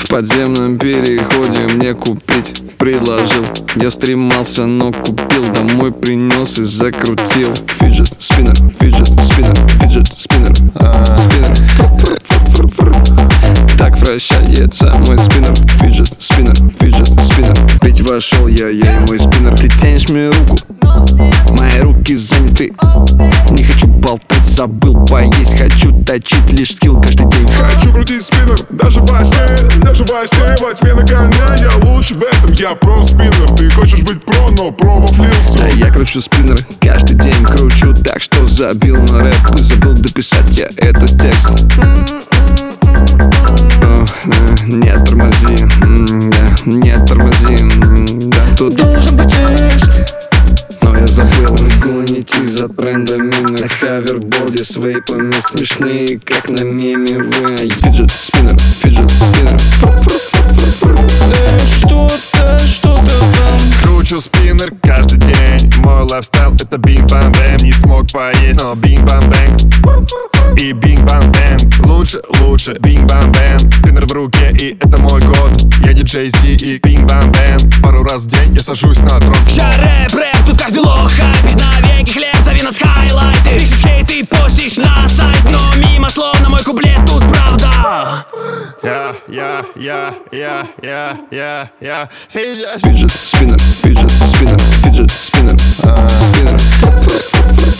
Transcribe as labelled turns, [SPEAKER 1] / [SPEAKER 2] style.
[SPEAKER 1] подземном переходе мне купить предложил. Я стремался, но купил, домой принес и закрутил. Фиджет спиннер, фиджет спиннер, фиджет спиннер, спиннер. Так вращается мой спиннер. Фиджет спиннер, фиджет спиннер. Ведь вошел я и мой спиннер. Ты тянешь мне руку, мои руки заняты. Не хочу болтать, забыл поесть. Хочу точить лишь скилл каждый день.
[SPEAKER 2] Хочу крутить спиннер, даже во сне, во тьме на коне. Я лучше в этом, я про спиннер. Ты хочешь быть про, но про вафлился.
[SPEAKER 1] А я кручу спиннер, каждый день кручу. Так что забил на рэп и забыл дописать я этот текст. Не тормози, не тормози, да тут
[SPEAKER 3] должен быть чист.
[SPEAKER 1] но я забыл гонить за брендами на хаверборде с вейпами смешные, как на меме вы. Фиджет спиннер, фиджет спиннер.
[SPEAKER 3] Что-то там.
[SPEAKER 2] Кручу спиннер каждый день. Мой лайфстайл это бинг-бам-бэм. Не смог поесть, но бинг-бам-бэнг. И бинг-бам-бэнг. Лучше бинг-бам-бэнг. Спиннер в руке и это мой год. Я диджей Зи и бинг-бам-бэнг. Пару раз в день я сажусь на трон.
[SPEAKER 4] Рэп, тут каждый лох хайпит. Навеки хлеб, зови нас хайлайты. Пишешь хейт и постишь на сайт, но мимо словно мой куплет тут правда.
[SPEAKER 2] Я
[SPEAKER 1] Фиджет спиннер, фиджет спиннер, фиджет спиннер, спиннер.